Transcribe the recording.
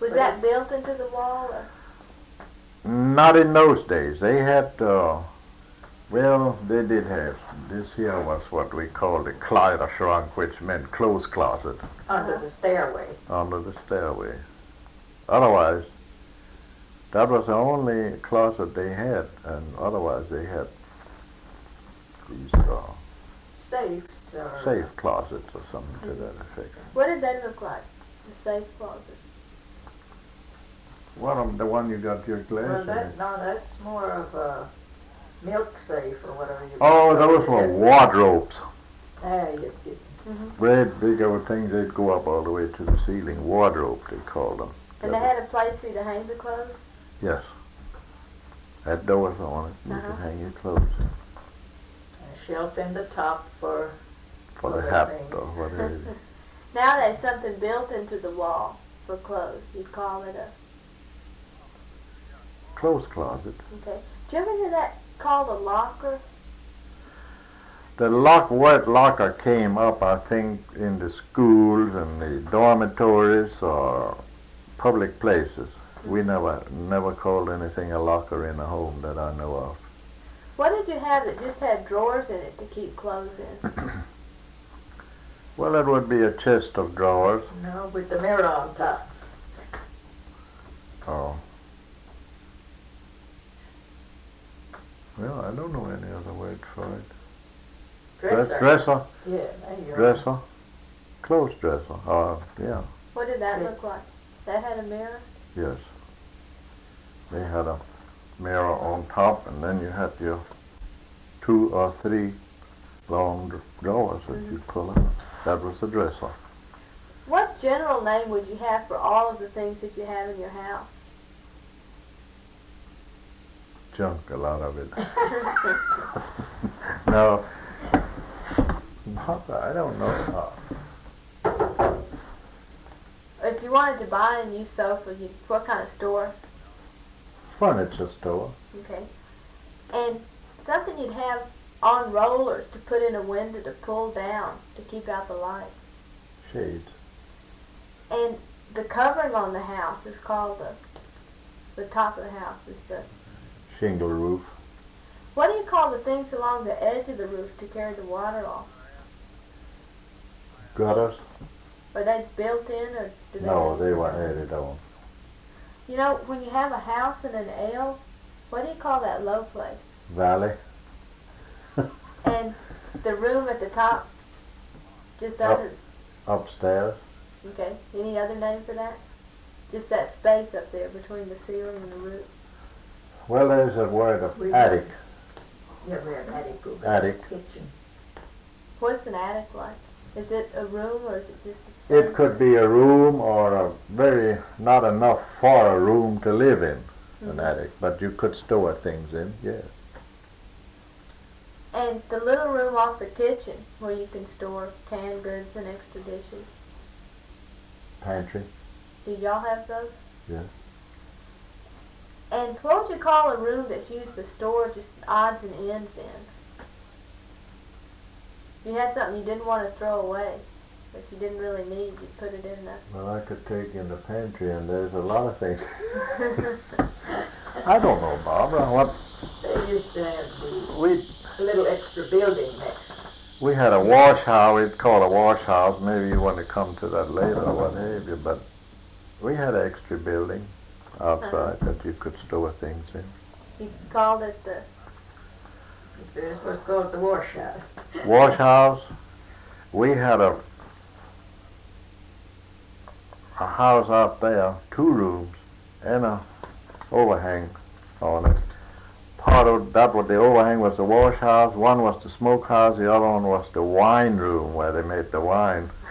Was that built into the wall? Or? Not in those days. They had, well, they did have. This here was what we called a Kleiderschrank, which meant clothes closet. Under the stairway. Under the stairway. Otherwise, that was the only closet they had, and otherwise they had these Safes. safe closets or something to that effect. What did they look like, the safe closet? What, the one you got your glass Well, in? that's more of a milk safe or whatever you Oh, those were wardrobes. you Great big old things, they'd go up all the way to the ceiling. Wardrobe, they called them. And they had a place for you to hang the clothes? Yes. Had doors on it. You could hang your clothes in. A shelf in the top for The other hat things. or whatever. Now there's something built into the wall for clothes. You'd call it a... Clothes closet. Okay. Did you ever hear that called a locker? The word locker came up, I think, in the schools and the dormitories or public places. We never called anything a locker in a home that I know of. What did you have that just had drawers in it to keep clothes in? Well, it would be a chest of drawers. No, with the mirror on top. Oh. Well, I don't know any other word for it. Dresser. Dresser. Yeah, there you go. Dresser. Clothes dresser. Yeah. What did that look like? That had a mirror? Yes. They had a mirror on top, and then you had your 2 or 3 long drawers that you'd pull up. That was the dresser. What general name would you have for all of the things that you have in your house? Junk, a lot of it. No. I don't know. If you wanted to buy a new sofa, what kind of store? Furniture store. Okay. And something you'd have on rollers to put in a window to pull down to keep out the light. Shades. And the covering on the house is called the top of the house is the... Shingle roof. What do you call the things along the edge of the roof to carry the water off? Gutters? Are they built in or do they? No, they were added on. You know, when you have a house and an L, what do you call that low place? Valley. And the room at the top, just under... Upstairs. Okay. Any other name for that? Just that space up there between the ceiling and the roof. Well, there's a word of attic. Yeah, we have attic. Attic. Kitchen. What's an attic like? Is it a room or is it just a space? It could be a room or not enough for a room to live in, an attic, but you could store things in, yes. And the little room off the kitchen where you can store canned goods and extra dishes. Pantry, Do y'all have those? yes. And what would you call a room that's used to store just odds and ends in? If you had something you didn't want to throw away, but you didn't really need, you'd put it in there. Well, I could take in the pantry, and there's a lot of things. I don't know, Barbara. What They used to have the we little extra building next. we had a wash house. We'd call a wash house. Maybe you want to come to that later or what have you. But we had an extra building outside that you could store things in. You called it the... This was called the wash house. Wash house. We had a house out there, 2 rooms, and a overhang on it. Part of that, what the overhang was the wash house. One was the smoke house. The other one was the wine room where they made the wine.